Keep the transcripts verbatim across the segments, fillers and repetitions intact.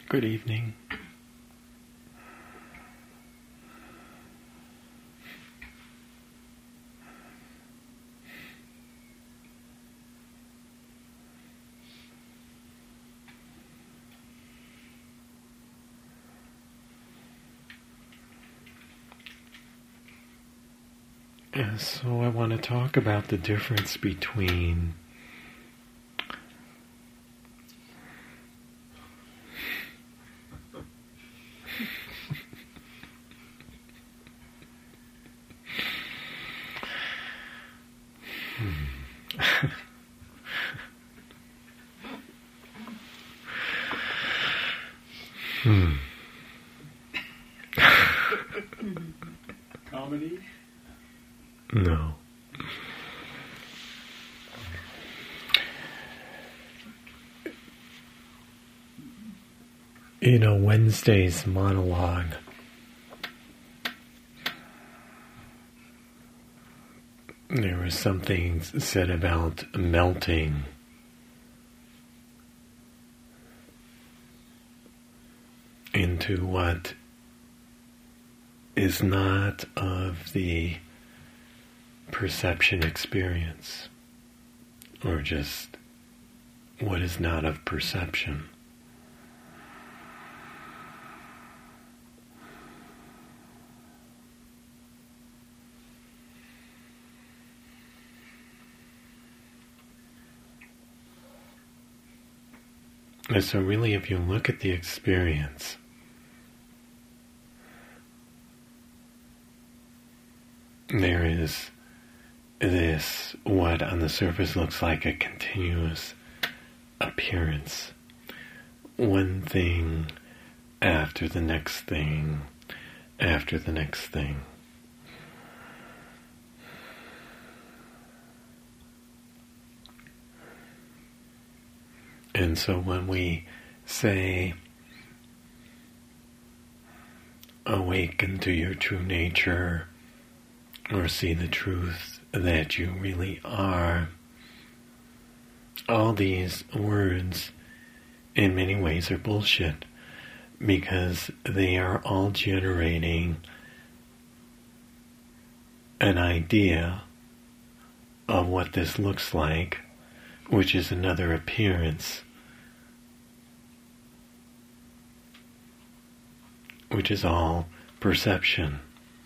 Good evening. And so I want to talk about the difference between Hmm. Comedy? No. You know, Wednesday's monologue there was something said about melting. Into what is not of the perception experience, or just what is not of perception. And so really, if you look at the experience, there is this, what on the surface looks like a continuous appearance. One thing after the next thing, after the next thing. And so when we say, awaken to your true nature, or see the truth that you really are, all these words in many ways are bullshit, because they are all generating an idea of what this looks like, which is another appearance, which is all perception.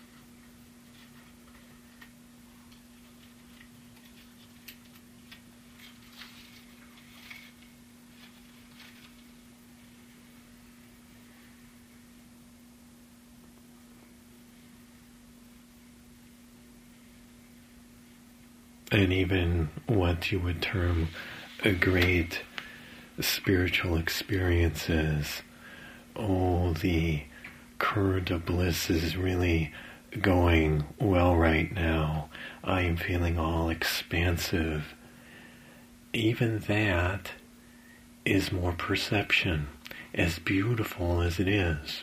And even what you would term a great spiritual experiences, oh, the current of bliss is really going well right now. I am feeling all expansive. Even that is more perception, as beautiful as it is.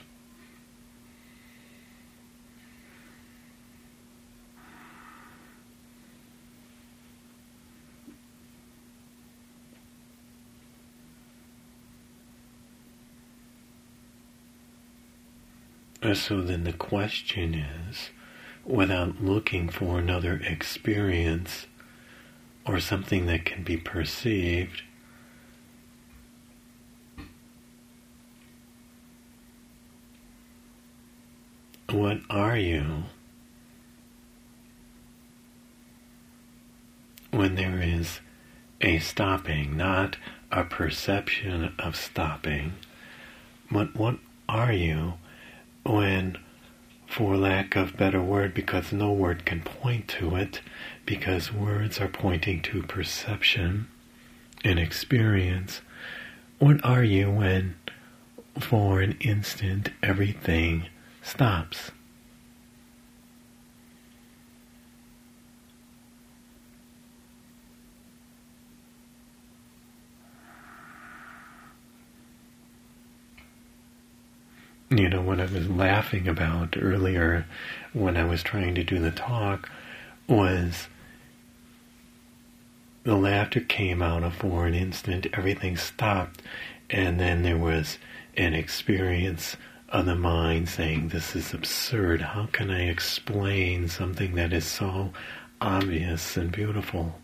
So then the question is, without looking for another experience or something that can be perceived, what are you when there is a stopping, not a perception of stopping, but what are you when, for lack of better word, because no word can point to it, because words are pointing to perception and experience, what are you when, for an instant, everything stops? You know, what I was laughing about earlier when I was trying to do the talk was the laughter came out of, for an instant, everything stopped, and then there was an experience of the mind saying, this is absurd. How can I explain something that is so obvious and beautiful?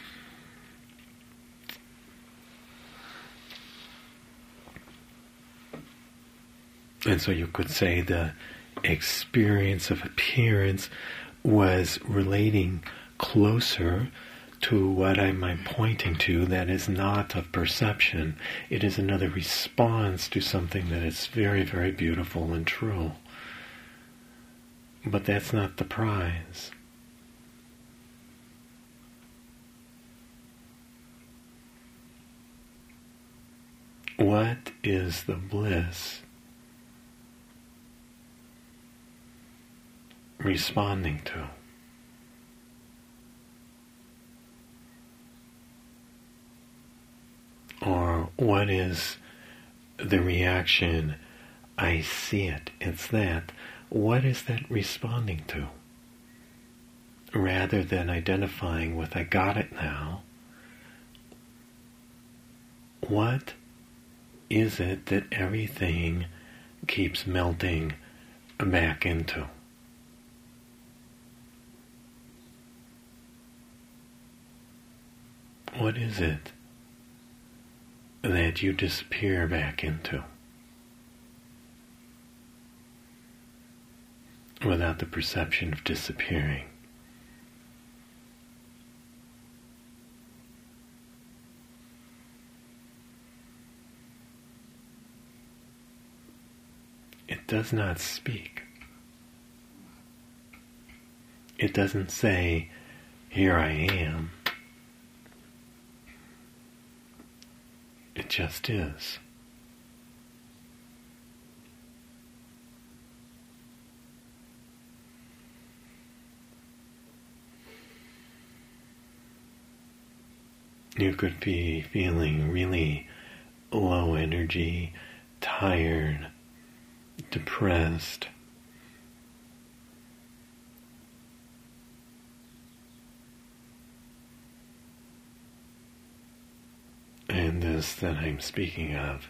And so you could say the experience of appearance was relating closer to what am I pointing to that is not of perception. It is another response to something that is very, very beautiful and true. But that's not the prize. What is the bliss responding to? Or what is the reaction? I see it. It's that. What is that responding to? Rather than identifying with I got it now, what is it that everything keeps melting back into? What is it that you disappear back into without the perception of disappearing? It does not speak. It doesn't say, here I am. It just is. You could be feeling really low energy, tired, depressed. And this that I'm speaking of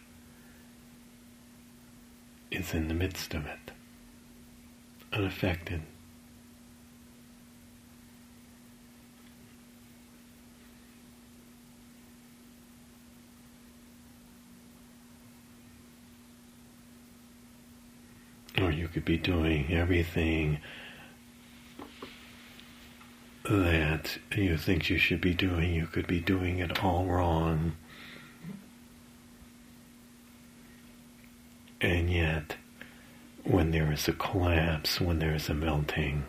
is in the midst of it, unaffected. Or you could be doing everything that you think you should be doing. You could be doing it all wrong. And yet, when there is a collapse, when there is a melting,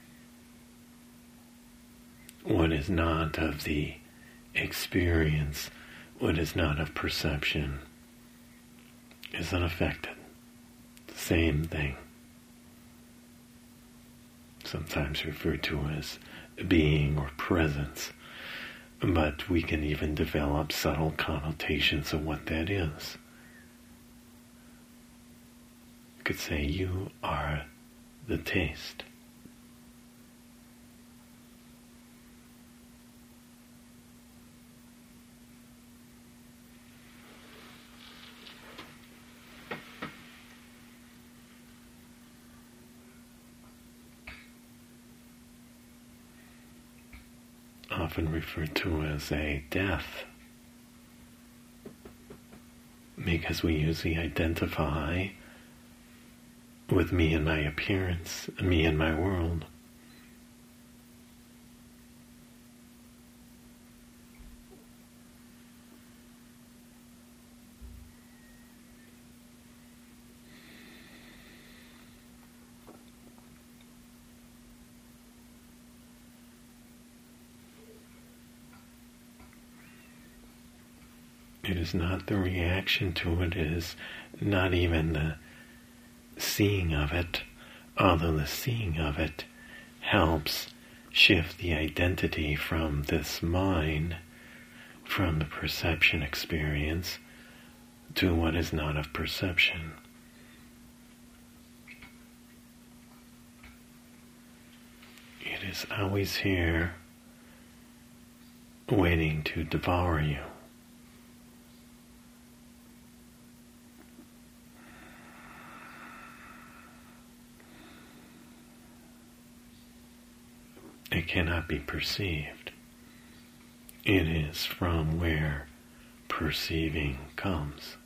what is not of the experience, what is not of perception, is unaffected. Same thing. Sometimes referred to as being or presence, but we can even develop subtle connotations of what that is. You could say you are the taste. Often referred to as a death, because we usually identify with me and my appearance, me and my world. It is not the reaction to it, it is not even the seeing of it, although the seeing of it helps shift the identity from this mind, from the perception experience, to what is not of perception. It is always here, waiting to devour you. it cannot be perceived. It is from where perceiving comes.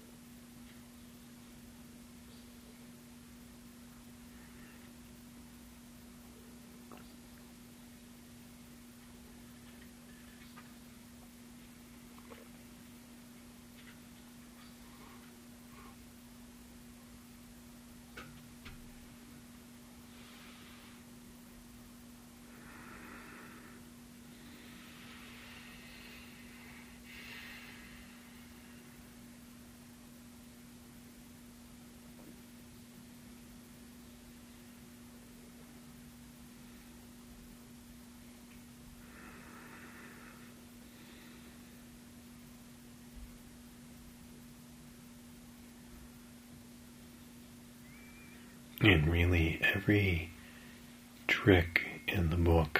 And really, every trick in the book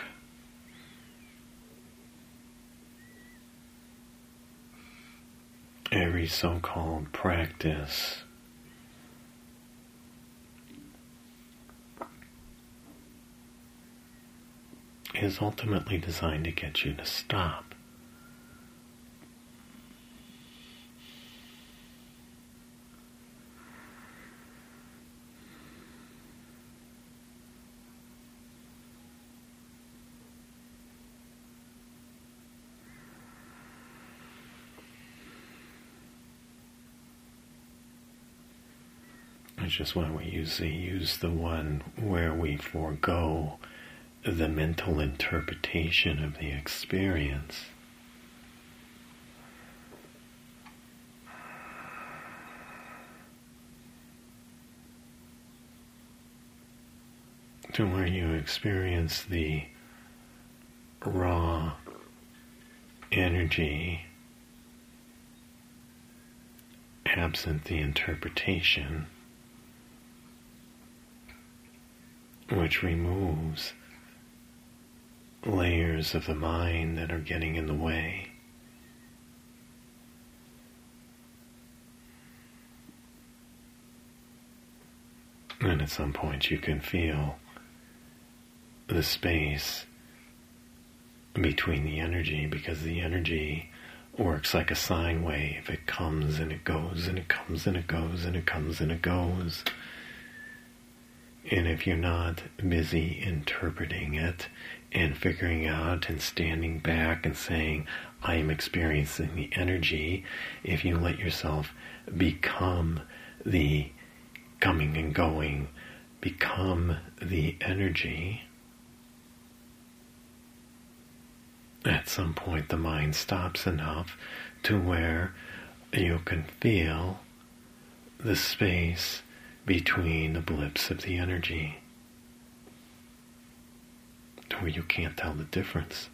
every so-called practice is ultimately designed to get you to stop. Which is why we usually use the one where we forego the mental interpretation of the experience. To where you experience the raw energy absent the interpretation, which removes layers of the mind that are getting in the way. And at some point you can feel the space between the energy, because the energy works like a sine wave. It comes and it goes and it comes and it goes and it comes and it goes. And if you're not busy interpreting it and figuring out and standing back and saying, I am experiencing the energy, if you let yourself become the coming and going, become the energy, at some point the mind stops enough to where you can feel the space between the blips of the energy, to where you can't tell the difference,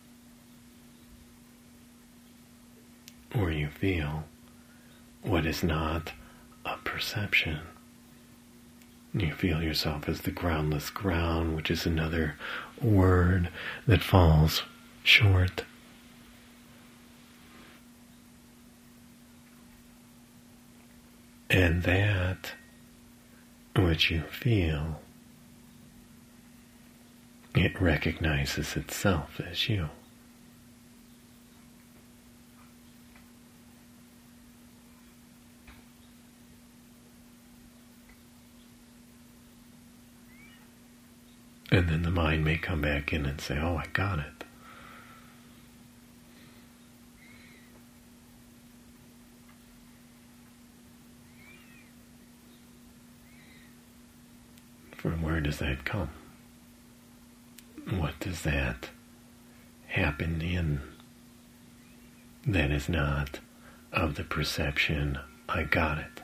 where you feel what is not a perception. You feel yourself as the groundless ground, which is another word that falls short. And that which you feel, it recognizes itself as you. And then the mind may come back in and say, oh, I got it. From where does that come? What does that happen in that is not of the perception, I got it?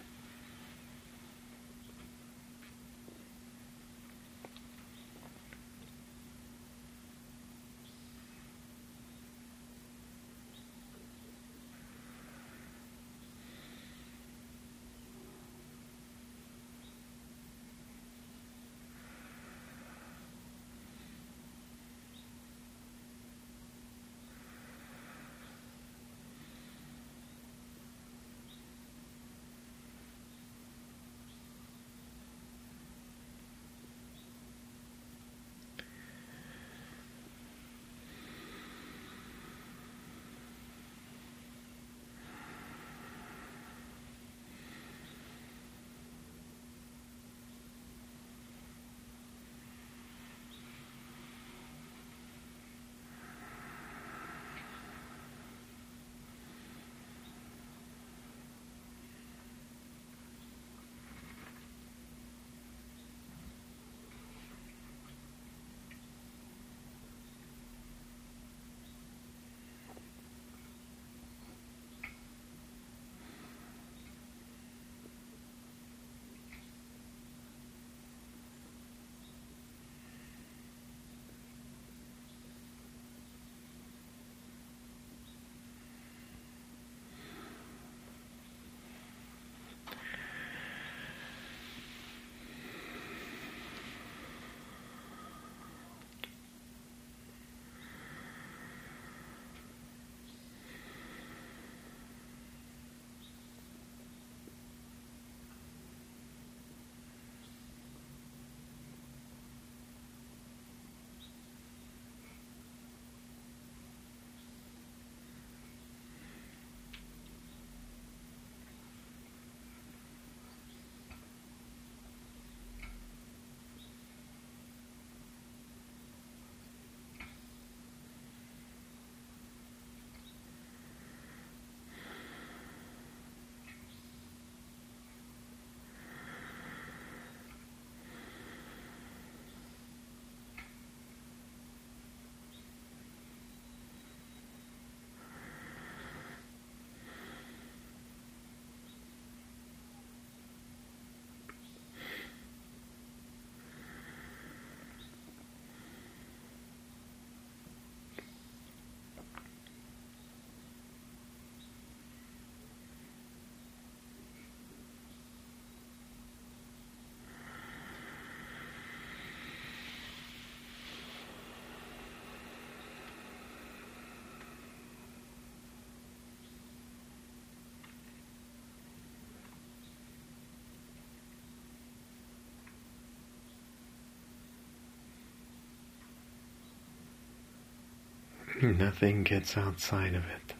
Nothing gets outside of it.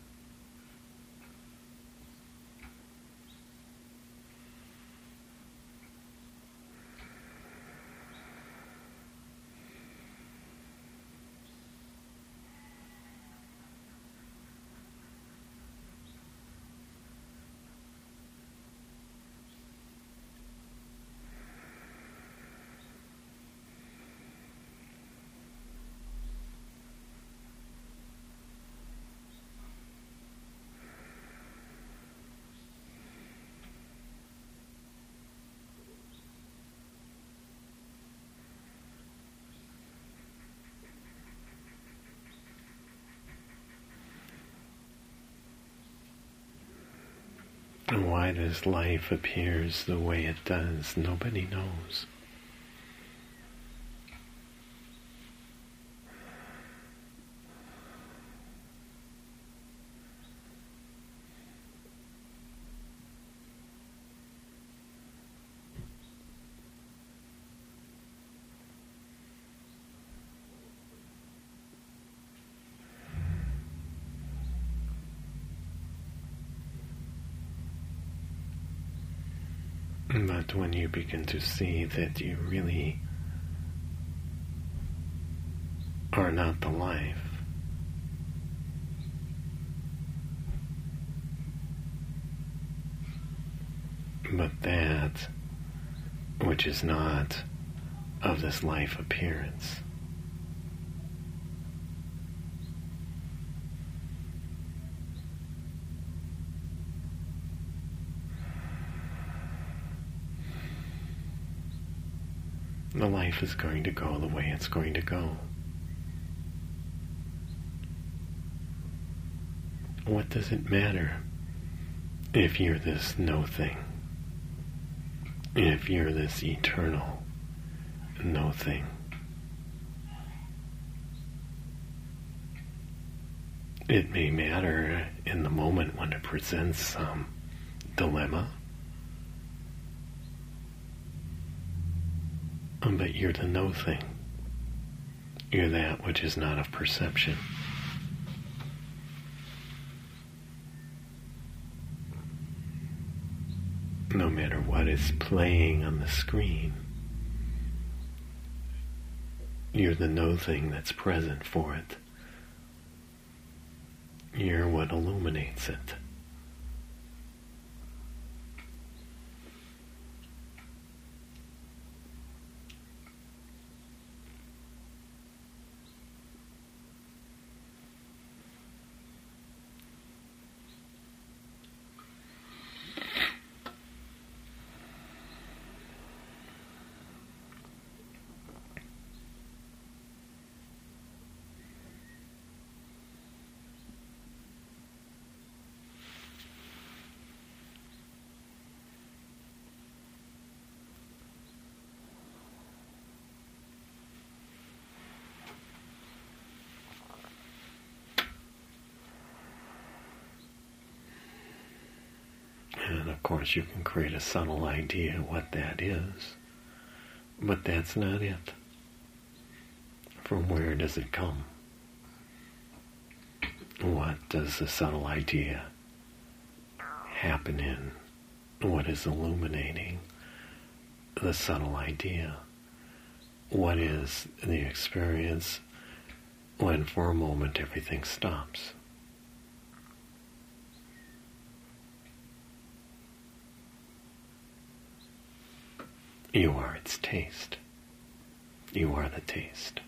And why this life appears the way it does, nobody knows. But when you begin to see that you really are not the life, but that which is not of this life appearance, the life is going to go the way it's going to go. What does it matter if you're this no thing? If you're this eternal no thing? It may matter in the moment when it presents some dilemma, but you're the no thing. You're that which is not of perception. No matter what is playing on the screen, you're the no thing that's present for it. You're what illuminates it. And of course you can create a subtle idea what that is, but that's not it. From where does it come? What does the subtle idea happen in? What is illuminating the subtle idea? What is the experience when for a moment everything stops? You are its taste. You are the taste.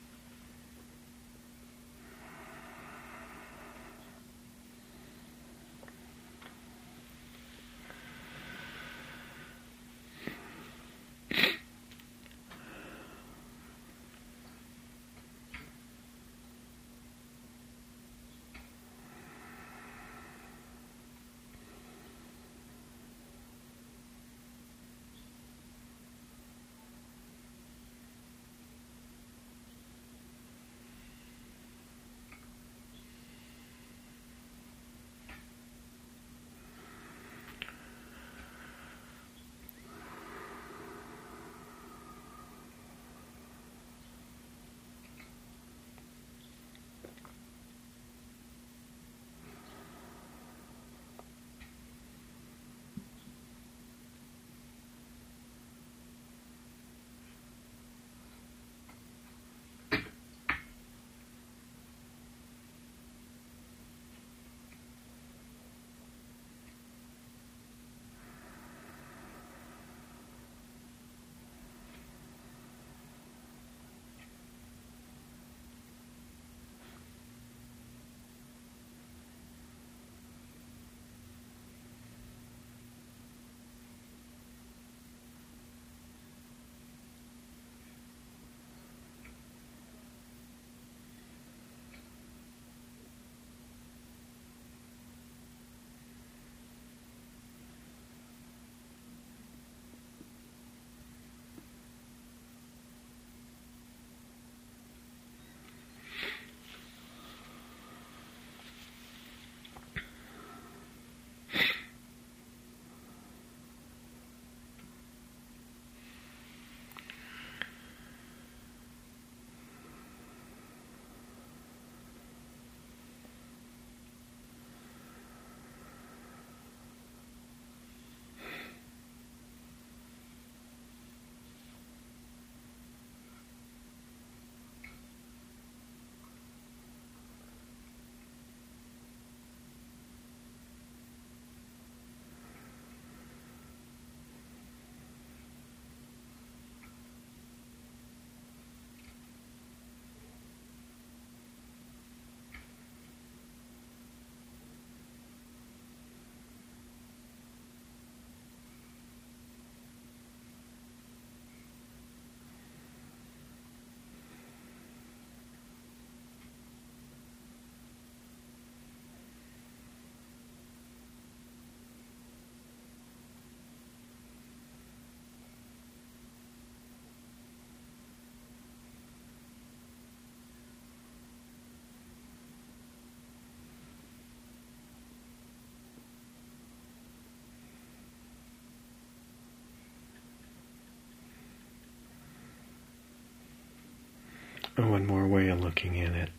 one more way of looking at it.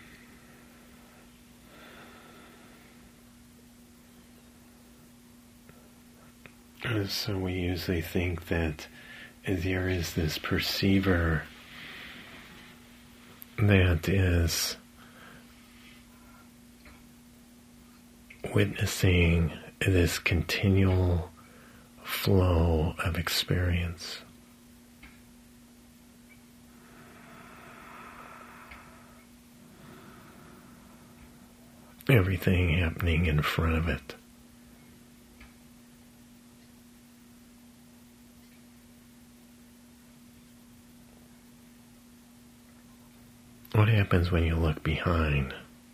So we usually think that there is this perceiver that is witnessing this continual flow of experience. Everything happening in front of it. What happens when you look behind?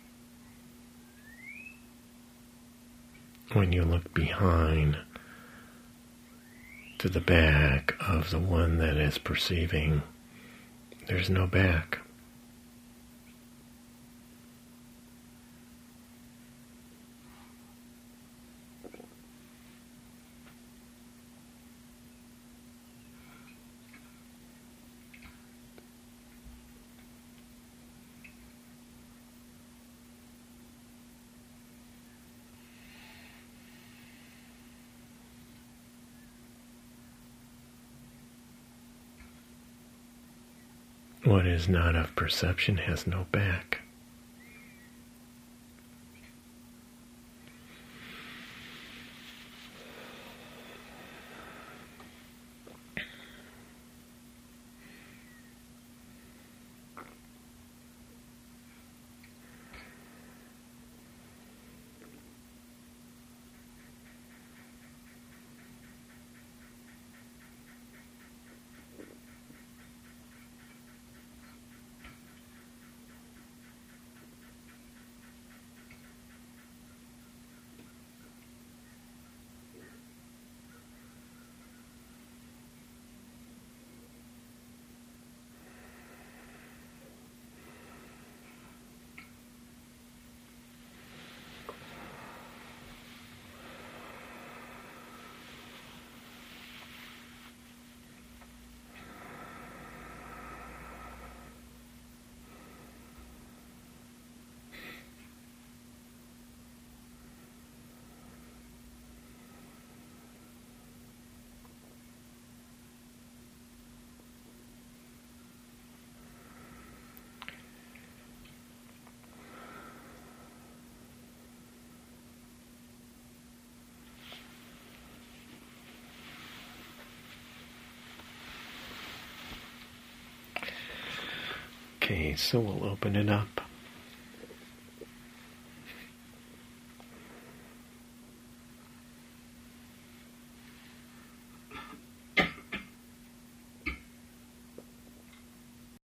When you look behind to the back of the one that is perceiving, there's no back. What is not of perception has no back. Okay, so we'll open it up.